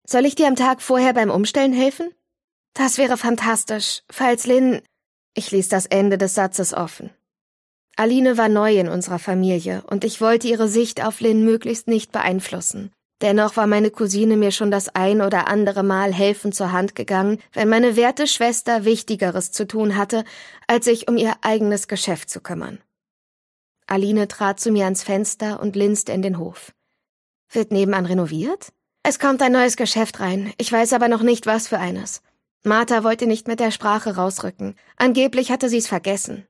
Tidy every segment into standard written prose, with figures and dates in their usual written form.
Soll ich dir am Tag vorher beim Umstellen helfen? Das wäre fantastisch, falls Lynn... Ich ließ das Ende des Satzes offen. Aline war neu in unserer Familie und ich wollte ihre Sicht auf Lynn möglichst nicht beeinflussen. Dennoch war meine Cousine mir schon das ein oder andere Mal helfend zur Hand gegangen, wenn meine werte Schwester Wichtigeres zu tun hatte, als sich um ihr eigenes Geschäft zu kümmern. Aline trat zu mir ans Fenster und linste in den Hof. Wird nebenan renoviert? Es kommt ein neues Geschäft rein, ich weiß aber noch nicht, was für eines. Martha wollte nicht mit der Sprache rausrücken. Angeblich hatte sie's vergessen.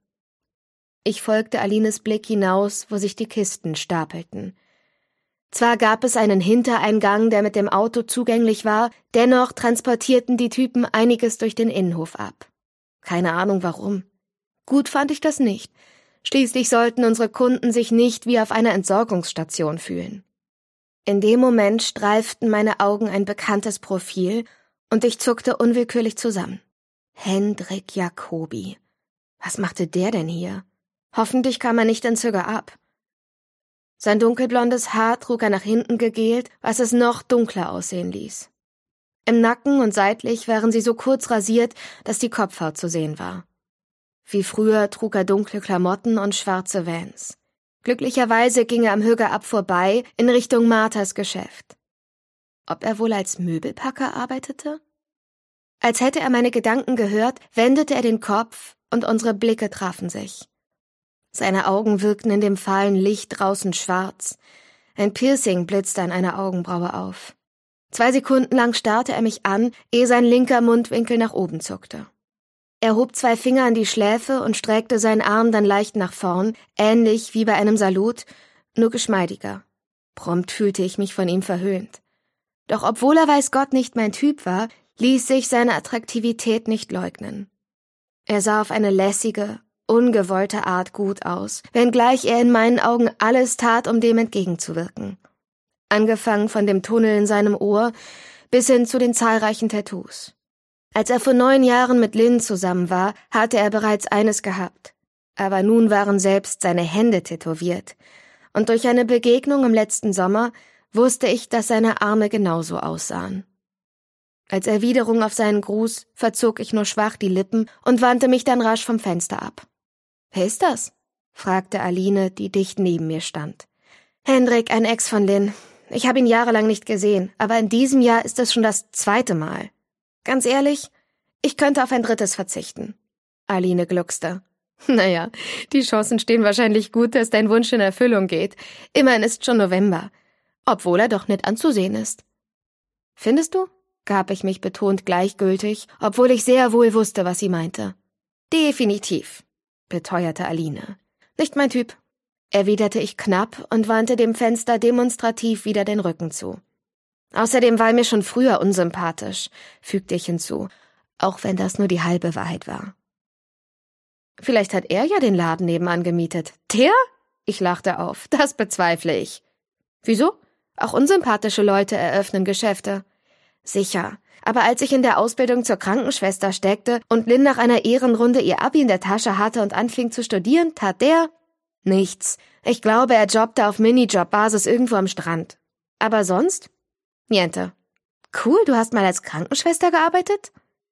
Ich folgte Alines Blick hinaus, wo sich die Kisten stapelten. Zwar gab es einen Hintereingang, der mit dem Auto zugänglich war, dennoch transportierten die Typen einiges durch den Innenhof ab. Keine Ahnung warum. Gut fand ich das nicht. Schließlich sollten unsere Kunden sich nicht wie auf einer Entsorgungsstation fühlen. In dem Moment streiften meine Augen ein bekanntes Profil und ich zuckte unwillkürlich zusammen. Hendrik Jacobi. Was machte der denn hier? Hoffentlich kam er nicht in Züge ab. Sein dunkelblondes Haar trug er nach hinten gegelt, was es noch dunkler aussehen ließ. Im Nacken und seitlich waren sie so kurz rasiert, dass die Kopfhaut zu sehen war. Wie früher trug er dunkle Klamotten und schwarze Vans. Glücklicherweise ging er am Hügel ab vorbei in Richtung Marthas Geschäft. Ob er wohl als Möbelpacker arbeitete? Als hätte er meine Gedanken gehört, wendete er den Kopf und unsere Blicke trafen sich. Seine Augen wirkten in dem fahlen Licht draußen schwarz. Ein Piercing blitzte an einer Augenbraue auf. 2 Sekunden lang starrte er mich an, ehe sein linker Mundwinkel nach oben zuckte. Er hob 2 Finger an die Schläfe und streckte seinen Arm dann leicht nach vorn, ähnlich wie bei einem Salut, nur geschmeidiger. Prompt fühlte ich mich von ihm verhöhnt. Doch obwohl er weiß Gott nicht mein Typ war, ließ sich seine Attraktivität nicht leugnen. Er sah auf eine lässige, ungewollte Art gut aus, wenngleich er in meinen Augen alles tat, um dem entgegenzuwirken. Angefangen von dem Tunnel in seinem Ohr bis hin zu den zahlreichen Tattoos. Als er vor 9 Jahren mit Lynn zusammen war, hatte er bereits eines gehabt. Aber nun waren selbst seine Hände tätowiert. Und durch eine Begegnung im letzten Sommer wusste ich, dass seine Arme genauso aussahen. Als Erwiderung auf seinen Gruß verzog ich nur schwach die Lippen und wandte mich dann rasch vom Fenster ab. »Wer ist das?« fragte Aline, die dicht neben mir stand. »Hendrik, ein Ex von Lynn. Ich habe ihn jahrelang nicht gesehen, aber in diesem Jahr ist es schon das 2. Mal. Ganz ehrlich, ich könnte auf ein 3. verzichten.« Aline gluckste. »Naja, die Chancen stehen wahrscheinlich gut, dass dein Wunsch in Erfüllung geht. Immerhin ist schon November. Obwohl er doch nett anzusehen ist.« »Findest du?« gab ich mich betont gleichgültig, obwohl ich sehr wohl wusste, was sie meinte. »Definitiv«, beteuerte Aline. »Nicht mein Typ«, erwiderte ich knapp und wandte dem Fenster demonstrativ wieder den Rücken zu. »Außerdem war er mir schon früher unsympathisch«, fügte ich hinzu, auch wenn das nur die halbe Wahrheit war. »Vielleicht hat er ja den Laden nebenan gemietet.« »Der?« Ich lachte auf. »Das bezweifle ich.« »Wieso? Auch unsympathische Leute eröffnen Geschäfte.« »Sicher, aber als ich in der Ausbildung zur Krankenschwester steckte und Lynn nach einer Ehrenrunde ihr Abi in der Tasche hatte und anfing zu studieren, tat der nichts. Ich glaube, er jobbte auf Minijob-Basis irgendwo am Strand. Aber sonst? Niente.« »Cool, du hast mal als Krankenschwester gearbeitet?«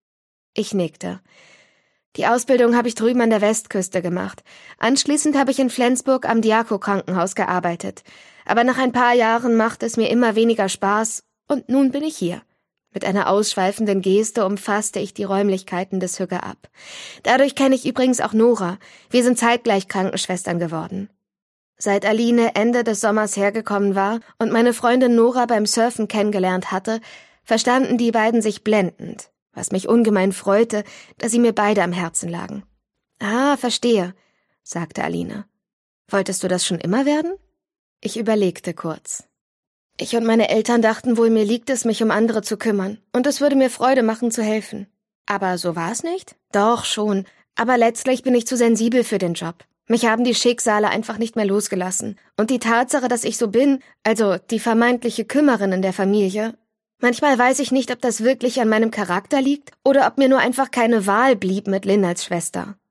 Ich nickte. »Die Ausbildung habe ich drüben an der Westküste gemacht. Anschließend habe ich in Flensburg am Diaco-Krankenhaus gearbeitet. Aber nach ein paar Jahren macht es mir immer weniger Spaß und nun bin ich hier.« Mit einer ausschweifenden Geste umfasste ich die Räumlichkeiten des Hügge ab. »Dadurch kenne ich übrigens auch Nora. Wir sind zeitgleich Krankenschwestern geworden.« Seit Aline Ende des Sommers hergekommen war und meine Freundin Nora beim Surfen kennengelernt hatte, verstanden die beiden sich blendend, was mich ungemein freute, dass sie mir beide am Herzen lagen. »Ah, verstehe«, sagte Aline. »Wolltest du das schon immer werden?« Ich überlegte kurz. Ich und meine Eltern dachten wohl, mir liegt es, mich um andere zu kümmern, und es würde mir Freude machen, zu helfen. Aber so war es nicht? Doch, schon. Aber letztlich bin ich zu sensibel für den Job. Mich haben die Schicksale einfach nicht mehr losgelassen. Und die Tatsache, dass ich so bin, also die vermeintliche Kümmerin in der Familie, manchmal weiß ich nicht, ob das wirklich an meinem Charakter liegt oder ob mir nur einfach keine Wahl blieb mit Lynn als Schwester.